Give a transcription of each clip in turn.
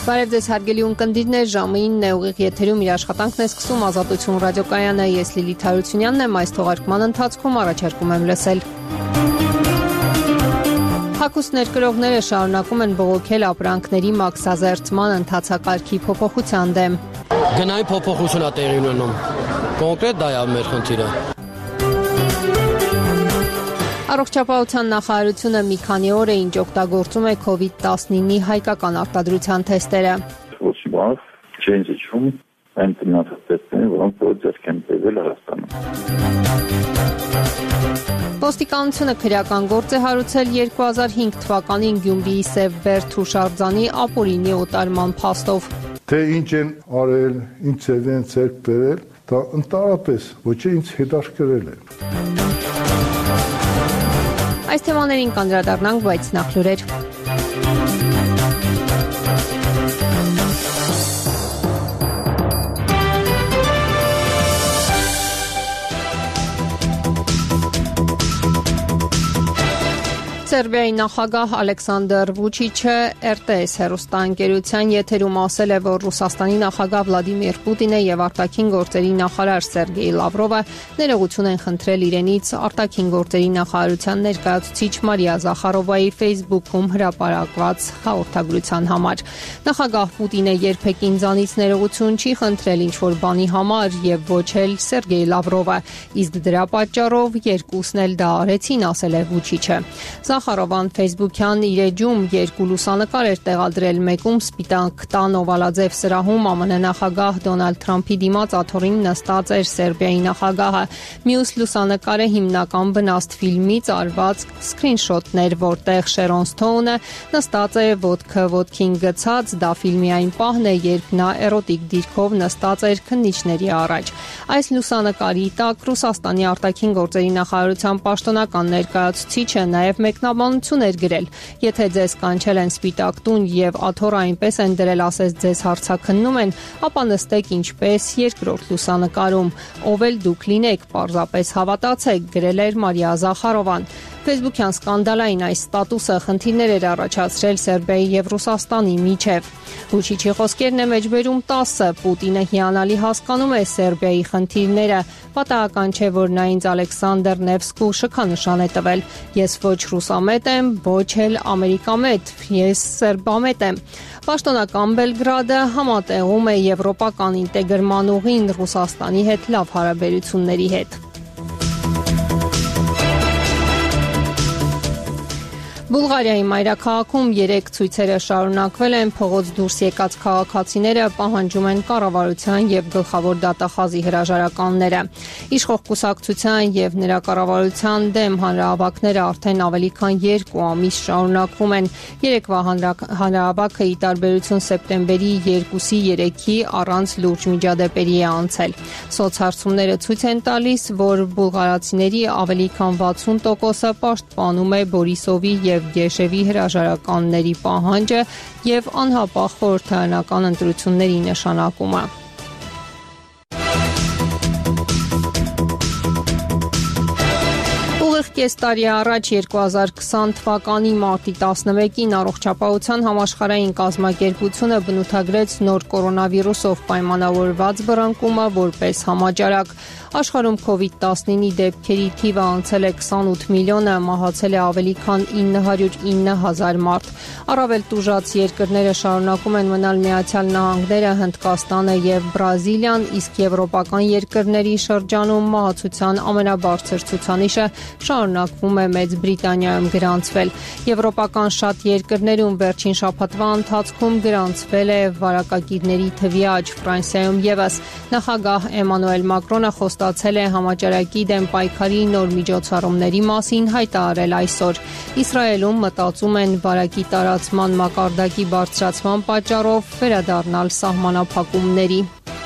Բարև ձեզ հարգելի ունկնդիրներ, ժամը 9-ն է, ուղիղ եթերում իր աշխատանքն է սկսում Ազատություն ռադիոկայանը, ես Լիլիթ Հարությունյանն եմ, այս թողարկման ընթացքում առաջարկում եմ լսել։ Հագուստ ներկրողները շարունակում են բողոքել ապրանքների մաքսազերծման ընթացակարգի փոփոխության դեմ։ Գնային փոփոխություն է տեղի ունենում, կոնկրետ դա է մեր խնդիրը։ Առողջապահության նախարարությունը մի քանի օր է ինչ օգտագործում է COVID-19-ի հայկական արտադրության թեստերը։ Ոչինչ բան չեն զիջում այն տնտեսություններին, որոնք ձեռք են բերվել Հայաստանում։ Ոստիկանությունը քրեական գործ է հարուցել 2005 թվականին Գյումրիի Սևբերդ հուշարձանի ապօրինի օտարման փաստով։ Թե ինչ են արել, ինչ են ձեռք բերել, դա ընդհանրապես ոչ ինձ հետաքրքրել է։ Այս թեմաներին կանդրադառնանք, բայց նախ լուրեր։ Սերբիայի նախագահ Ալեքսանդր Վուչիչը RTS հեռուստաընկերության եթերում ասել է, որ Ռուսաստանի նախագահ Վլադիմիր Պուտինը եւ արտաքին գործերի նախարար Սերգեյ Լավրովը ներողություն են խնդրել իրենից արտաքին գործերի նախարարության ներկայացուցիչ Մարիա Զախարովայի Facebook-ում հրապարակված հաղորդագրության համար։ Նախագահ Պուտինը երբեք ինձանից ներողություն չի խնդրել ինչ-որ բանի համար եւ ոչ էլ Սերգեյ Լավրովը, իսկ դրա պատճառով երկուսն էլ դա արեցին, ասել է Վուչիչը։ Զախարովան Facebook-յան իր էջում երկու լուսանկար էր տեղադրել, մեկում սպիտակ տան օվալաձև սրահում ԱՄՆ նախագահ Դոնալդ Թրամփի դիմաց աթոռին նստած էր Սերբիայի նախագահը, մյուս լուսանկարը հիմնական բնաստ ֆիլմից արված սկրինշոթներ, որտեղ Շերոն Սթոունը նստած է ոտքին գցած, դա ֆիլմի այն պահն է, երբ նա էրոտիկ դիրքով նստած էր քննիչների առաջ։ Այս լուսանկարի տակ Ռուսաստանի արտաքին գործերի նախարարության պաշտոնական ներկայացուցիչը նաև մեկնաբանություն էր գրել. Եթե ձեզ կանչել են սպիտակ տուն եւ աթոռը այնպես են դրել, ասես ձեզ հարցաքննում են, ապա նստեք ինչպես երկրորդ լուսանկարում, ով էլ դուք լինեք, պարզապես հավատացեք, գրել էր Մարիա Զախարովան։ Facebook-յան սկանդալային այս ստատուսը խնդիրներ էր առաջացրել Սերբիայի եւ Ռուսաստանի միջև։ Վուչիչի խոսքերն է մեջբերում 10-ը, Պուտինը հիանալի հասկանում է Սերբիայի խնդիրները, պատահական չէ, որ նա ինձ Ալեքսանդր Նևսկու շքանշան է տվել։ Ես ոչ ռուսամետ եմ, ոչ էլ ամերիկամետ, ես սերբամետ եմ։ Պաշտոնական Բելգրադը համատեղում է եվրոպական ինտեգրման ուղին Ռուսաստանի հետ լավ հարաբերությունների հետ։ Բուլղարիայի մայրաքաղաքում 3 ցույցերը շարունակվել են, փողոց դուրս եկած քաղաքացիները պահանջում են կառավարության եւ գլխավոր դատախազի հրաժարականները։ Իշխող կուսակցության եւ նրա կառավարության դեմ հանրահավաքները արդեն ավելի քան 2 ամիս շարունակվում են։ Երեկվա հանրահավաքը ի տարբերություն սեպտեմբերի 2-ի 3-ի առանց լուրջ միջադեպերի է անցել։ Սոցհարցումները ցույց են տալիս, որ բուլղարացիների ավելի քան 60%-ը պաշտպանում է Բորիսովի եւ Գեշևի հրաժարականների պահանջը եւ անհապաղ խորհրդարանական ընտրությունների նշանակումը։ Կես տարի առաջ 2020 թվականի մարտի 11-ին առողջապահության համաշխարհային կազմակերպությունը բնութագրեց նոր կորոնավիրուսով պայմանավորված բռնկումը որպես համաճարակ։ Աշխարհում COVID-19-ի դեպքերի թիվը անցել է 28 միլիոնը, մահացել է ավելի քան 909,000 մարդ։ Առավել տուժած երկրները շարունակում են մնալ Միացյալ Նահանգները, Հնդկաստանը եւ Բրազիլիան, իսկ եվրոպական երկրների շրջանում մահացության ամենաբարձր ցուցանիշը շարունակվում է Մեծ Բրիտանիայում գրանցվել։ Եվրոպական շատ երկրներում վերջին շաբաթվա ընթացքում գրանցվել է վարակագիրների թվի աճ, Ֆրանսիայում եւս։ Նախագահ Էմանուել Մակրոնը խոստացել է համաճարակի դեմ պայքարի նոր միջոցառումների մասին, հայտարարել այսօր։ Իսրայելում մտածում են վարակի տարածման մակարդակի բարձրացման պատճառով վերադառնալ սահմանափակումների։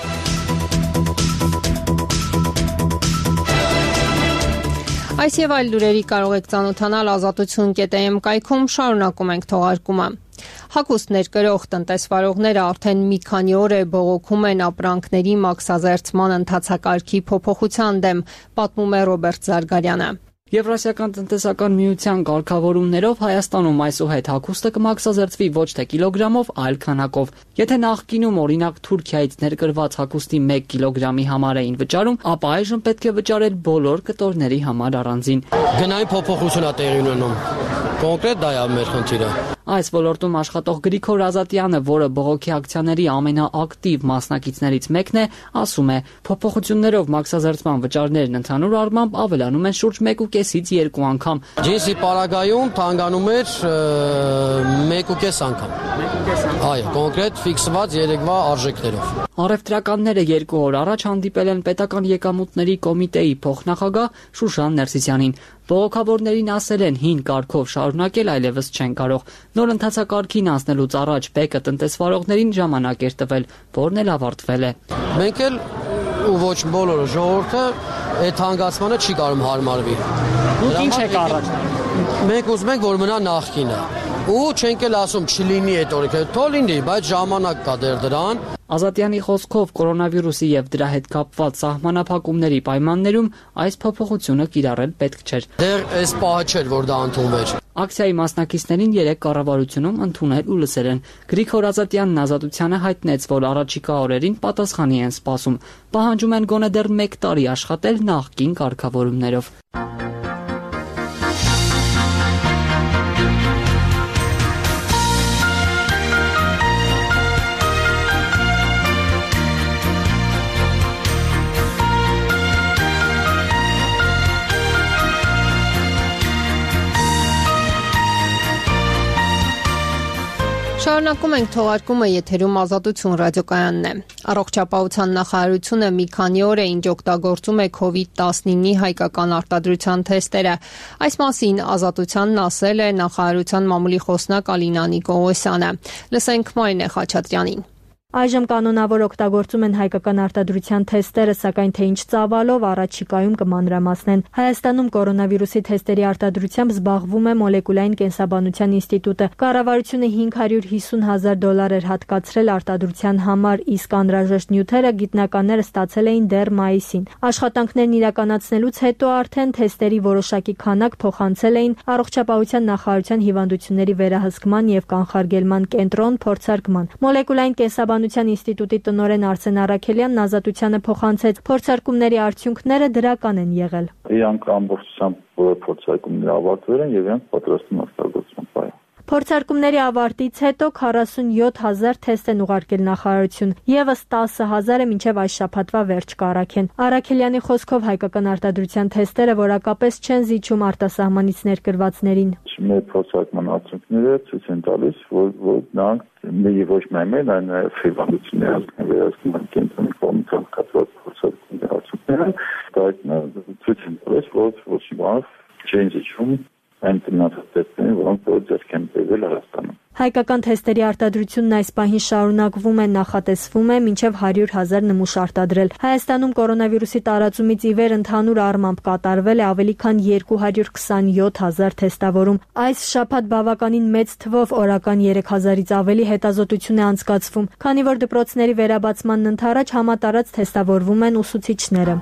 Այս եւ այլ լուրերի կարող եք ծանոթանալ ազատություն.am կայքում, շարունակում ենք թողարկումը։ Հագուստ ներկրող տնտեսվարողները արդեն մի քանի օր է բողոքում են ապրանքների մաքսազերծման ընթացակարգի փոփոխության դեմ, պատմում է Ռոբերտ Զարգարյանը։ Եվրասիական տնտեսական միության կարգավորումներով Հայաստանում այսուհետ հագուստը կմաքսազերծվի ոչ թե կիլոգրամով, այլ քանակով։ Եթե նախկինում օրինակ Թուրքիայից ներկրված հագուստի 1 կիլոգրամի համար էին վճարում, ապա այժմ պետք է վճարել բոլոր կտորների համար առանձին։ Գնային փոփոխություն է տեղի ունենում։ Կոնկրետ դա է մեր խնդիրը։ Այս ոլորտում աշխատող Գրիգոր Ազատյանը, որը բողոքի ակցիաների ամենաակտիվ մասնակիցներից մեկն է, ասում է, փոփոխություններով մաքսազերծման վճարներն ընդհանուր առմամբ ավելանում են շուրջ 1.5-ից 2 անգամ։ Ջինսի պարագայում թանկանում էր 1.5 անգամ։ Այո, կոնկրետ ֆիքսված երեկվա արժեքներով։ Առևտրականները 2 օր առաջ հանդիպել են պետական եկամուտների կոմիտեի փոխնախագահ Շուշան Ներսիսյանին։ Բողոքավորներին ասել են հին կարգով շարունակել այլևս չեն կարող։ Նոր ընթացակարգին անցնելուց առաջ ԲԵԿ-ը տնտեսվարողներին ժամանակ էր տվել, որն էլ ավարտվել է։ Մենք էլ ու ոչ բոլորը ժողովուրդը այդ հանգացմանը չի կարող հարմարվի։ Դուք ինչ եք առաջ։ Մենք ուզում ենք, որ մնա նախկինը։ Ու չենք էլ ասում չլինի այդ օրենքը, թող լինի, բայց ժամանակ կա դեռ դրան։ Ազատյանի խոսքով կորոնավիրուսի եւ դրա հետ կապված սահմանափակումների պայմաններում այս փոփոխությունը կիրառել պետք չէր։ Դեռ այս պահը չէր, որ դա ընդունվեր։ Ակցիայի մասնակիցներին 3 կառավարությունում ընդունել ու լսել են։ Գրիգոր Ազատյանն Ազատությանը հայտնեց, որ առաջիկա օրերին պատասխանի են սպասում։ Պահանջում են գոնե դեռ 1 տարի աշխատել նախկին կարգավորումներով։ Շարունակում ենք թողարկումը, եթերում Ազատություն ռադիոկայանն է։ Առողջապահության նախարարությունը մի քանի օր է ինչ օգտագործում է COVID-19-ի հայկական արտադրության թեստերը։ Այս մասին Ազատությանն ասել է նախարարության մամուլի խոսնակ Ալինա Նիկողոսյանը։ Լսենք Մարինե Խաչատրյանին։ Այժմ կանոնավոր օգտագործում են հայկական արտադրության թեստերը, սակայն թե ինչ ծավալով առաջիկայում կմանրամասնեն։ Հայաստանում կորոնավիրուսի թեստերի արտադրությամբ զբաղվում է մոլեկուլային կենսաբանության ինստիտուտը։ Կառավարությունը $550,000 էր հատկացրել արտադրության համար, իսկ անհրաժեշտ նյութերը գիտնականները ստացել էին դեռ մայիսին։ Աշխատանքներն իրականացնելուց հետո արդեն թեստերի որոշակի քանակ փոխանցել էին Առողջապահության նախարարության հիվանդությունների վերահսկման եւ կանխարգելման կենտրոն փորձարկման։ Մոլեկուլային կենսաբանության ինստիտուտի տնօրեն Արսեն Առաքելյանն Ազատությանը փոխանցեց, փորձարկումների արդյունքները դրական են եղել։ Իրանք ամբողջությամբ բոլոր փորձարկումները ավարտվել են եւ իրանք պատրաստ են օգտագործման պայման։ Փորձարկումների ավարտից հետո 47,000 թեստ են ուղարկել նախարարություն, եւս 10,000-ը մինչեւ այս շաբաթվա վերջ կառաքեն։ Առաքելյանի խոսքով հայկական արտադրության թեստերը որակապես չեն զիջում արտասահմանից ներկրվածներին։ Մեր փորձարկման արդյունքները ցույց են տալիս, որ նրանք ոչ միայն մեր, այլ նաև հիվանդությունների վերահսկման կենտրոնի կողմից կատարված փորձարկումների արդյունքները ցույց են տալիս, որ ոչ մի բան չեն զիջում այն տնտեսություններին, որոնք ձեռք են բերվել Հայաստանում։ Հայկական թեստերի արտադրությունն այս պահին շարունակվում է, նախատեսվում է մինչև 100,000 նմուշ արտադրել։ Հայաստանում կորոնավիրուսի տարածումից ի վեր ընդհանուր առմամբ կատարվել է ավելի քան 227,000 թեստավորում։ Այս շաբաթ բավականին մեծ թվով օրական 3,000-ից ավելի հետազոտություն է անցկացվում, քանի որ դպրոցների վերաբացմանն ընդառաջ համատարած թեստավորվում են ուսուցիչները։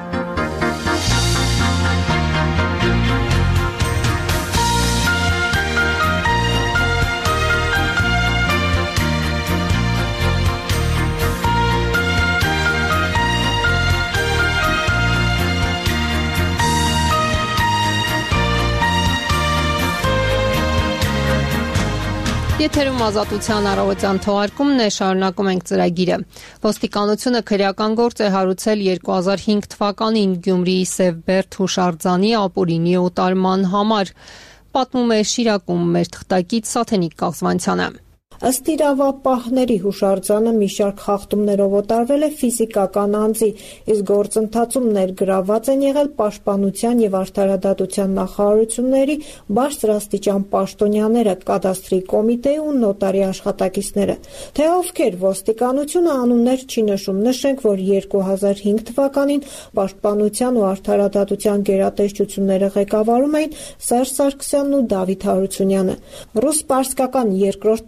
Եթերում Ազատության առավոտյան թողարկումն է, շարունակում ենք ծրագիրը։ Ոստիկանությունը քրեական գործ է հարուցել 2005 թվականին Գյումրիի Սևբերդ հուշարձանի ապօրինի օտարման համար, պատմում է Շիրակում մեր թղթակից Սաթենիկ Կաղզվանցյանը։ Ըստ իրավապահների հուշարձանը մի շարք խախտումներով օտարվել է ֆիզիկական անձի, իսկ գործընթացում ներգրավված են եղել Պաշտպանության եւ Արդարադատության նախարարությունների բարձրաստիճան պաշտոնյաները, կադաստրի կոմիտեի ու նոտարի աշխատակիցները։ Թե ովքեր ոստիկանությունը անուններ չի նշում, նշենք, որ 2005 թվականին Պաշտպանության ու Արդարադատության գերատեսչությունները ղեկավարում էին Սերժ Սարգսյանն ու Դավիթ Հարությունյանը։ Ռուս-պարսկական երկրորդ պատերազմի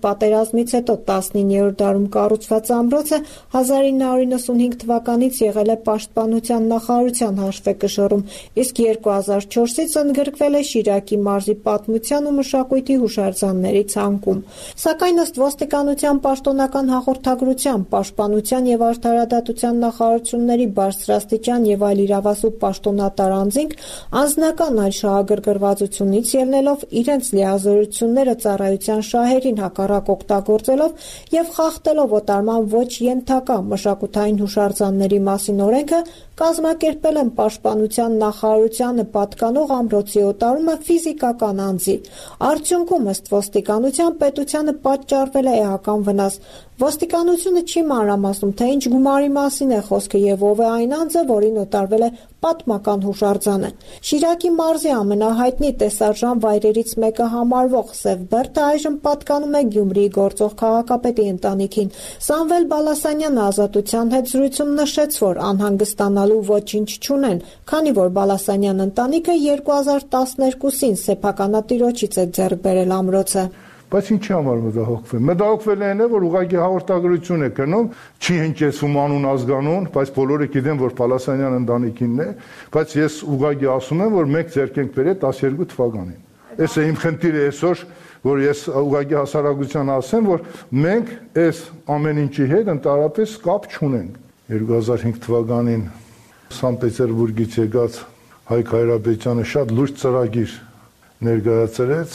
պատերազմից հետո 19-րդ դարում կառուցված ամրոցը 1995 թվականից եղել է Պաշտպանության նախարարության հաշվեկշռում, իսկ 2004-ից ընդգրկվել է Շիրակի մարզի պատմության ու մշակույթի հուշարձանների ցանկում։ Սակայն ըստ ոստիկանության պաշտոնական հաղորդագրության, Պաշտպանության եւ արդարադատության նախարարությունների բարձրաստիճան եւ այլ իրավասու պաշտոնատար անձինք անձնական այլ շահագրգռվածությունից ելնելով իրենց լիազորությունները ծառայության շահերին հակառակ օգտագործելով եւ խախտելով օտարման ոչ ենթակա մշակութային հուշարձանների մասին օրենքը կազմակերպել են Պաշտպանության նախարարությանը պատկանող ամրոցի օտարումը ֆիզիկական անձի։ Արդյունքում ըստ ոստիկանության պետությանը պատճառվել է էական վնաս։ Ոստիկանությունը չի մանրամասնում, թե ինչ գումարի մասին է խոսքը եւ ով է այն անձը, որին օտարվել է պատմական հուշարձանը։ Շիրակի մարզի ամենահայտնի տեսարժան վայրերից մեկը համարվող Սև Բերդը այժմ պատկանում է Գյումրիի գործող քաղաքապետի ընտանիքին։ Սամվել Բալասանյանը Ազատության հետ զրույցում նշեց, որ անհանգստանալու ոչինչ չունեն, քանի որ Բալասանյան ընտանիքը 2012-ին սեփականատիրոջից է ձեռք բերել ամրոցը։ Բայց ինչի համար մտահոգվել։ Մտահոգվել են, որ ուղղակի հաղորդագրություն է գնում, չի հնչեցում անուն ազգանուն, բայց բոլորը գիտեն, որ Պալասանյան ընտանիքինն է, բայց ես ուղղակի ասում եմ, որ մենք ձեռք ենք բերել 12 թվականին։ Էս է իմ խնդիրը այսօր, որ ես ուղղակի հասարակության ասեմ, որ մենք այս ամեն ինչի հետ ընդհանրապես կապ չունենք։ 2005 թվականին Սանտ Պետերբուրգից եկած Հայկ Հայրապետյանը շատ լուրջ ծրագիր ներկայացրեց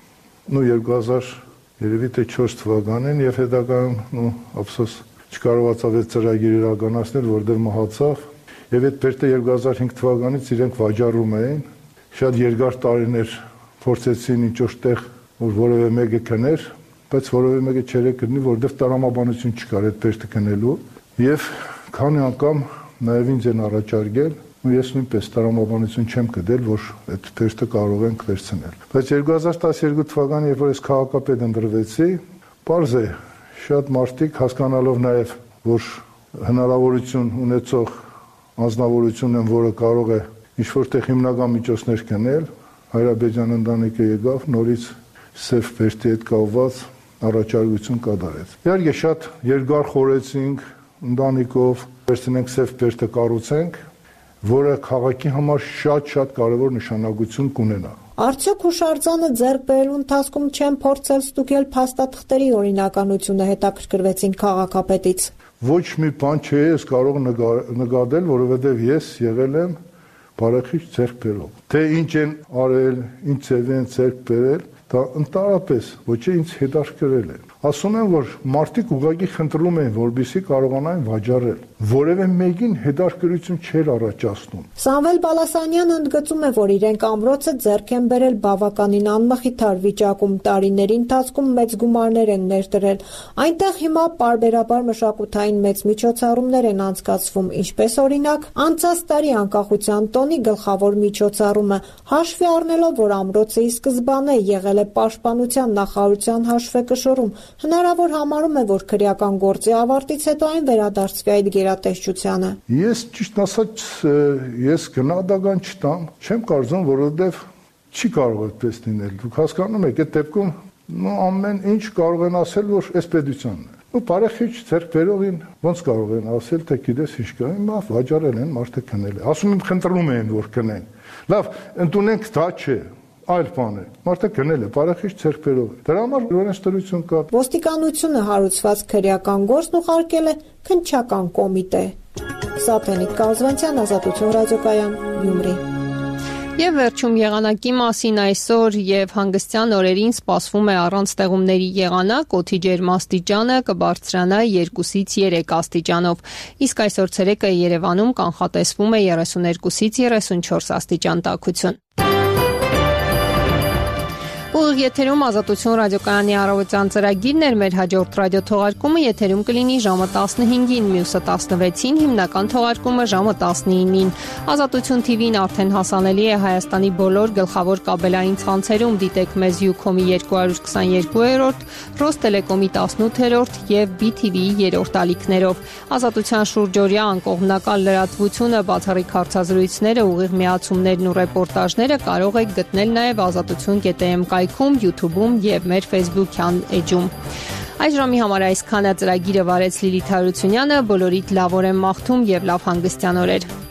2004 թվականին եւ հետագայում ափսոս չկարողացավ այդ ծրագիրը իրականացնել, որտեղ մահացավ եւ այդ Բերդը 2005 թվականից իրենք վաճառում էին շատ երկար տարիներ փորձեցին ինչ որտեղ որ որևէ մեկը կներ, բայց որևէ մեկը չէր գտնի, որտեղ տրամաբանություն չկար այդ Բերդը գնելու եւ քանի անգամ նաեւ ինձ են առաջարկել ու ես նույնպես տրամաբանություն չեմ գտել, որ այդ Բերդը կարող ենք վերցնել։ Բայց 2012 թվականին, երբ որ ես քաղաքապետ ընտրվեցի, պարզ է, շատ մարդիկ հասկանալով նաև, որ հնարավորություն ունեցող անձնավորություն են, որը կարող է ինչ-որտեղ հիմնական միջոցներ գնել, Հայրապետյան ընտանիքը եկավ, նորից Սև Բերդի հետ կապված առաջարկություն կատարեց։ Իհարկե շատ երկար խորեցինք ընտանիքով, վերցնենք Սև Բերդը կառուցենք, որը քաղաքի համար շատ կարևոր նշանակություն կունենա։ Արդյոք հուշարձանը ձեռք բերելու ընթացքում չեն փորձել ստուգել փաստաթղթերի օրինականությունը, հետաքրքրվեցին քաղաքապետից։ Ոչ մի բան չէ ես կարող նկատել, որովհետև ես եղել եմ բարեխիղճ ձեռք բերող։ Թե ինչ են արել, ինչ ձև են ձեռք բերել, դա ընդհանրապես ոչ ինձ հետաքրքրել է։ Ասում եմ, որ մարդիկ ուղղակի խնդրում են, որպեսզի կարողանային վաճառել։ Որևէ մեկին հետաքրքրություն չէր առաջացնում։ Սամվել Բալասանյանը ընդգծում է, որ իրենք ամրոցը ձեռք են բերել բավականին անմխիթար վիճակում, տարիների ընթացքում մեծ գումարներ են ներդրել։ Այնտեղ հիմա պարբերաբար մշակութային մեծ միջոցառումներ են անցկացվում, ինչպես օրինակ անցած տարի անկախության տոնի գլխավոր միջոցառումը, հաշվի առնելով, որ ամրոցը ի սկզբանե եղել է Պաշտպանության նախարարության հաշվեկշռում, հնարավոր համարում է, որ քրեական գործի ավարտից հետո այն վերադարձվի այդ գերատեսչությանը։ Ես ճիշտ ասած, ես գնահատական չտամ, չեմ կարծում, որովհետև չի կարող այդպես լինել։ Դուք հասկանում եք, այդ դեպքում ամեն ինչ կարող են ասել, որ այս պետությանն է։ Ու բարեխիղճ ձեռք բերողին ոնց կարող են ասել, թե գիտես ինչ կա, հիմա վաճառել են, մարդը քնել է։ Ասում եմ, խնդրում են, որ քնեն։ Լավ, ընդունենք դա չէ։ Այլ բան է։ Մարդը գնել է, բարեխիղճ ձեռք բերող է։ Դրա համար օրենսդրություն կա։ Ոստիկանությունը հարուցված քրեական գործն ուղարկել է քննչական կոմիտե։ Սաթենիկ Կազվանցյան, Ազատություն ռադիոկայան, Գյումրի։ Եվ վերջում եղանակի մասին այսօր եւ հանգստյան օրերին սպասվում է առանց ստեղումների եղանակ, օդի ջերմաստիճանը կբարձրանա 2-ից 3 աստիճանով, իսկ այսօր ցերեկը Երևանում կանխատեսվում է 32-ից 34 աստիճան տաքություն։ Ուղիղ եթերում Ազատություն ռադիոկայանի առավոտյան ծրագիրն էր, մեր հաջորդ ռադիոթողարկումը եթերում կլինի ժամը 15-ին, մյուսը 16-ին, հիմնական թողարկումը ժամը 19-ին։ Ազատություն TV-ն արդեն հասանելի է Հայաստանի բոլոր գլխավոր կաբելային ցանցերում, դիտեք մեզ Ucom-ի 222-րդ, Ռոստելեկոմի 18-րդ եւ BTV-ի 3-րդ ալիքներով։ Ազատության շուրջօրյա անկողմնակալ լրատվությունը, բացառիկ հարցազրույցները, ուղիղ միացումներն ու ռեպորտաժները կարող եք գտնել նաեւ azatutun.am YouTube-ում եւ մեր Facebook-յան էջում։ Այս ժամի համար այսքանը ծրագիրը վարեց Լիլիթ Հարությունյանը, բոլորիդ լավ օր եմ մաղթում եւ լավ հանգստյան օրեր։